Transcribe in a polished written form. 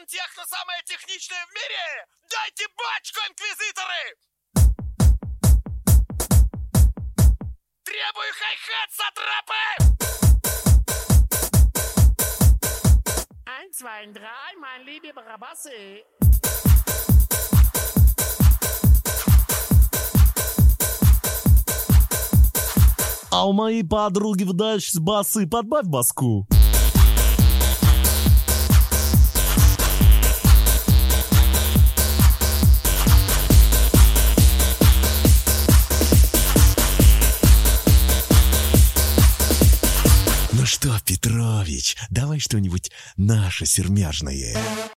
Сантехно самое техничное в мире! Дайте бачку, инквизиторы! Требую хай-хет, сатрапы! 1, 2, 3, mein lieber Barabassi. А у моей подруги в даче с басы, подбавь баску. Ну что, Петрович, давай что-нибудь наше сермяжное.